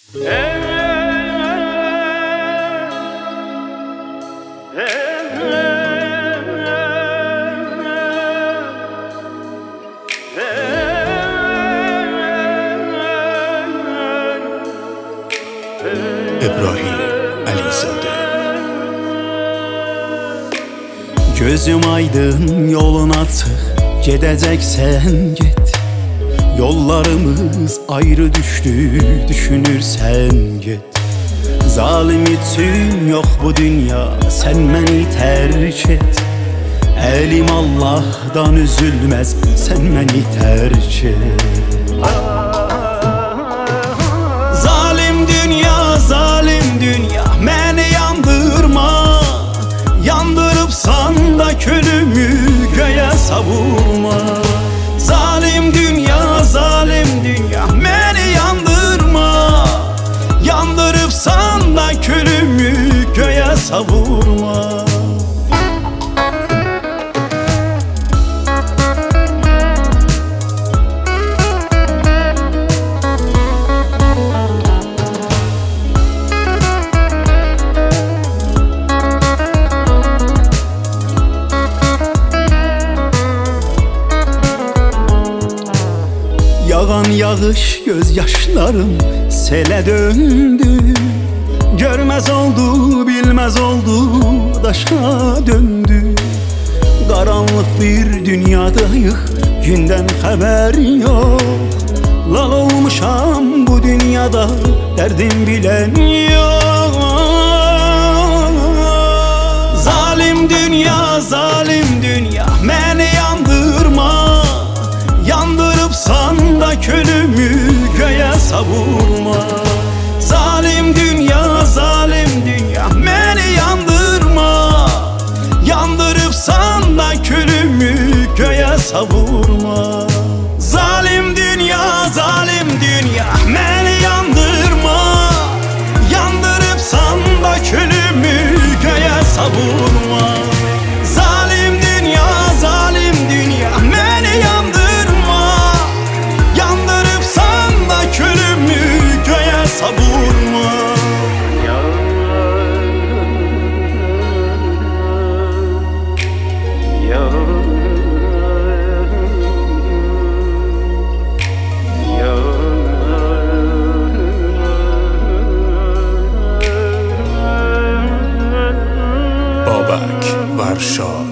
İbrahim Əlizadə. Gözüm aydın, yolun açıq, gedəcəksən get. Yollarımız ayrı düşdü, düşünürsən get. Zalim üçün yox bu dünya, sən məni tərk et. Əlim Allahdan üzülməz, sən məni tərk et. Zalim dünya, məni yandırma. Yandırıbsan da külümü göyə savurma. Zalim dünya, məni yandırma. Yandırıbsan da külümü göyə savurma. Yağan yağış gözyaşlarım selə döndü. Görməz oldu, bilməz oldu, daşa döndü. Qaranlıq bir dünyadayıq, gündən xəbər yox. Lal olmuşam bu dünyada, dərdim bilən yox. Zalim dünya, məni yandırma. Yandırıbsan da külümü göyə savurma. Zalim dünya, məni yandırma. Yandırıbsan da külümü göyə savurma. Zalim dünya, məni yandırma. Yandırıbsan da külümü göyə savurma. Zalim dünya, məni yandırma. Yandırıbsan da külümü göyə savurma. Babək Varşa.